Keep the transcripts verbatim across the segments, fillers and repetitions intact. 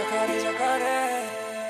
jacaré, jacaré.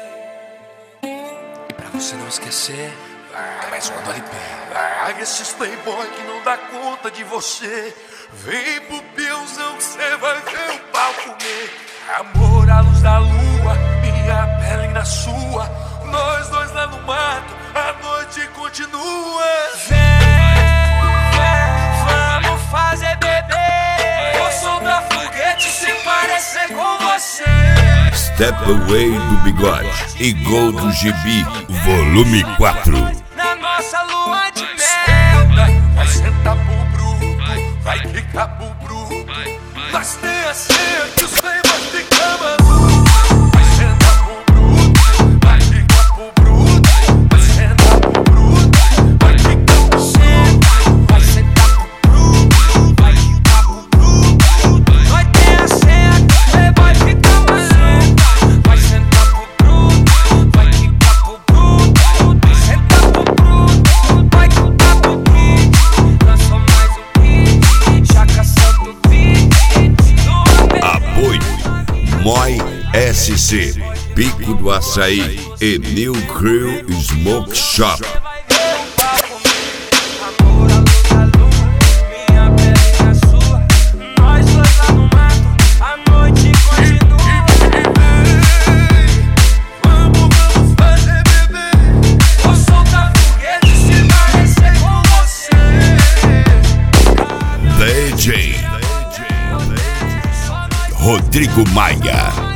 E pra você não esquecer, vai mais uma do L P. Larga esses playboy que não dá conta de você. Vem pro Piãozão que cê vai ver o pau comer. Amor à luz da lua, minha pele na sua. Nós dois lá no mato, a noite continua. Vem, vem, vamos fazer bebê. Vou soltar foguete se parecer com você. Step Away do Bigode e Gol do G B, volume quatro. Na nossa lua de mel. Vai sentar pro bruto, vai ficar pro bruto. Mas tenha certeza que os playboys ficam malucos. Vai sentar pro bruto, vai ficar pro bruto. Vai sentar pro bruto, vai ficar pro bruto. Vai sentar pro bruto, vai ficar pro bruto. Nós tem a senha que o playboy fica maluco. Vai sentar pro bruto, vai ficar pro bruto. Vai sentar pro bruto, vai ficar pro bruto. Lançou mais um hit, já caçando o beat. Apoio Moi S C, Pico do Açaí e New Crew Smoke Shop. D J Rodrigo Maia.